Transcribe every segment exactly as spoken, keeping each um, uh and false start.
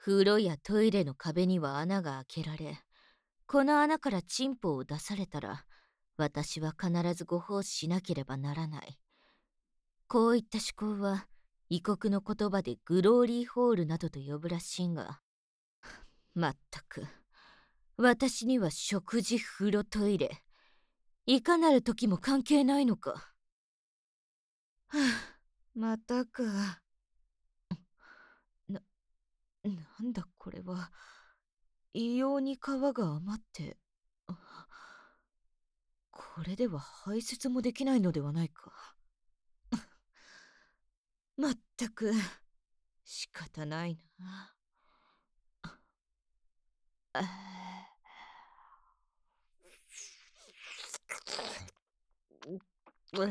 風呂やトイレの壁には穴が開けられ、この穴からチンポを出されたら、私は必ずご奉仕しなければならない。こういった思考は、異国の言葉でグローリーホールなどと呼ぶらしいが、まったく、私には食事、風呂、トイレ、いかなる時も関係ないのか。はあ、またか。な、なんだこれは。異様に皮が余って、あ、これでは排泄もできないのではないか。まったく、仕方ないな。あう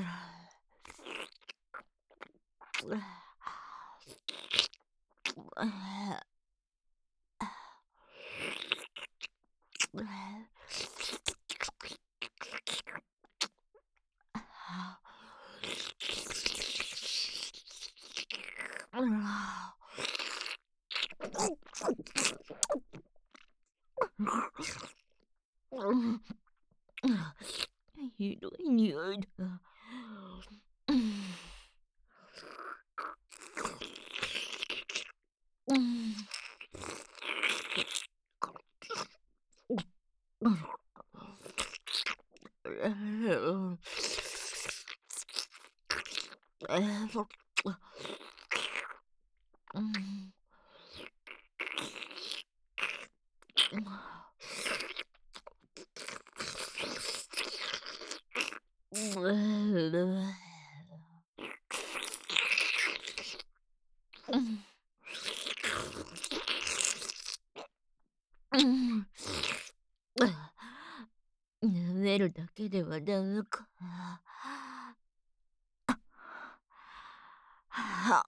ひどい匂いだ。舐めるだけではダメか。は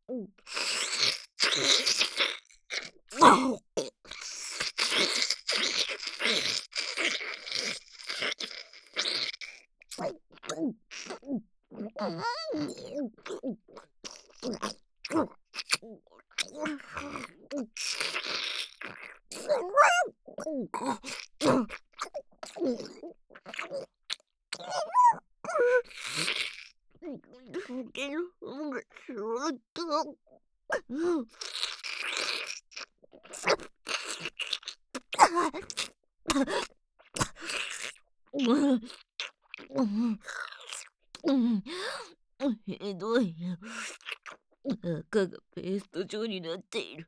ひどい。赤がペースト状になっている。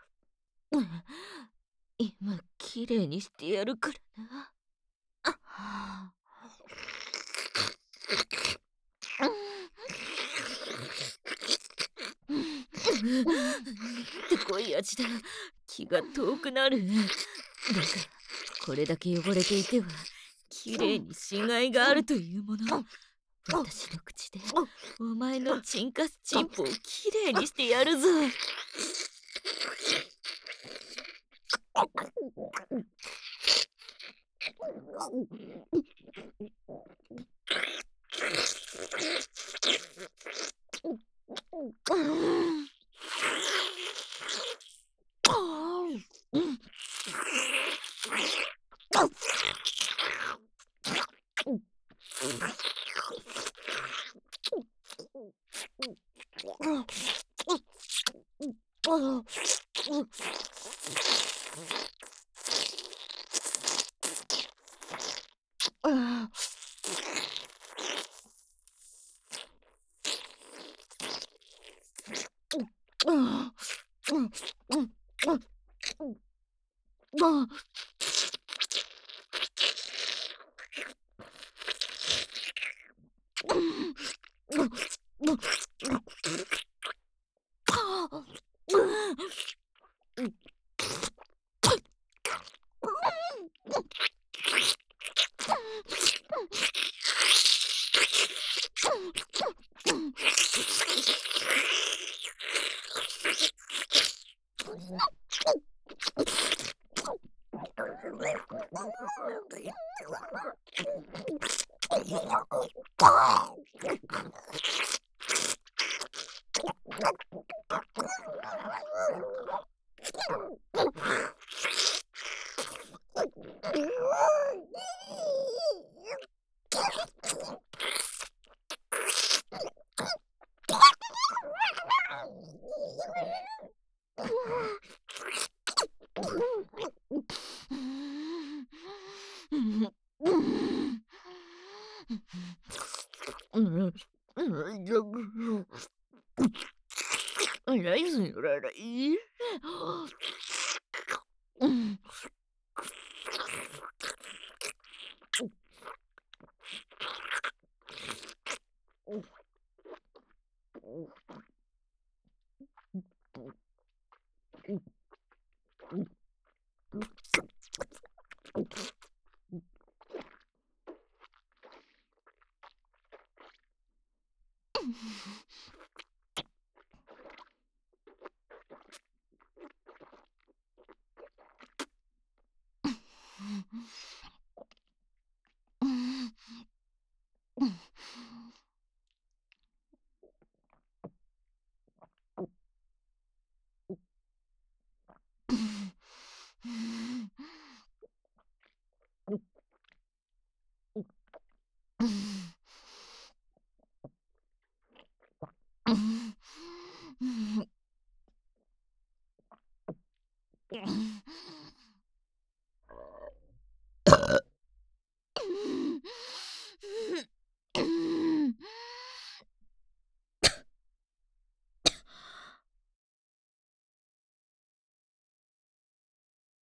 今、きれいにしてやるからな。ってこい味だ。気が遠くなる。だが、これだけ汚れていては、きれいに死骸があるというもの。私の口で、お前のチンカスチンポをきれいにしてやるぞ。